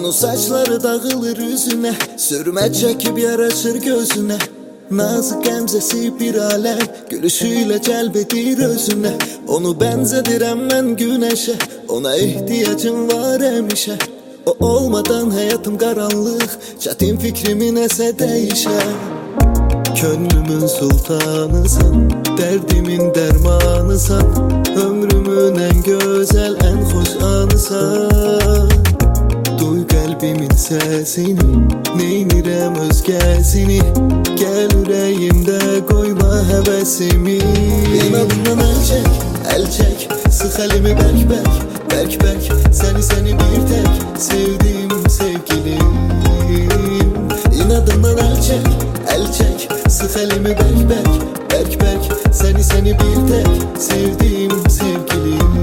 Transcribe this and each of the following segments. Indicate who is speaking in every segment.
Speaker 1: Onun saçları dağılır yüzüne, sürme çekip yaraşır gözüne. Nazik emzesi bir alem, gülüşüyle celbedir özüne. Onu benzedirem ben güneşe, ona ihtiyacım var emişe. O olmadan hayatım karanlık, çetin fikrimin ese değişer. Könlümün sultanısan, derdimin dermanısan, ömrümün en güzel, en hoş anısan. Duy kalbimin sesini, neynirem özgesini. Gel yüreğimde koyma hevesimi. İnadından el çek, sık elimi berk berk, berk berk. Seni bir tek sevdim sevgilim. İnadından el çek, sık elimi berk berk, berk berk. Seni bir tek sevdim sevgilim.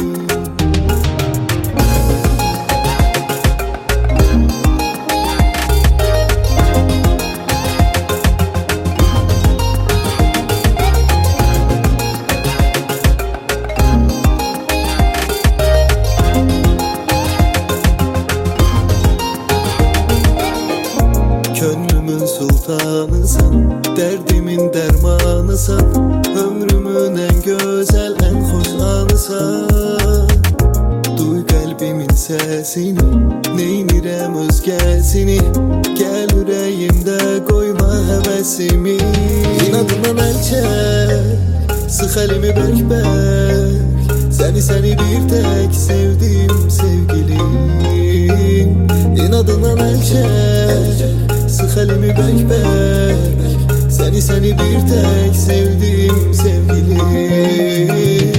Speaker 1: Gönlümün sultanısan, derdimin dermanısan, ömrümün en güzel, en hoş anısan. Duy kalbimin sesini, neynirem özgesini. Gel yüreğimde koyma hevesimi. İnadından el çek, sık elimi berk berk. Seni bir tek sevdim sevgilim. İnadından el çek, sık elimi berk berk. Seni bir tek sevdim sevgilim.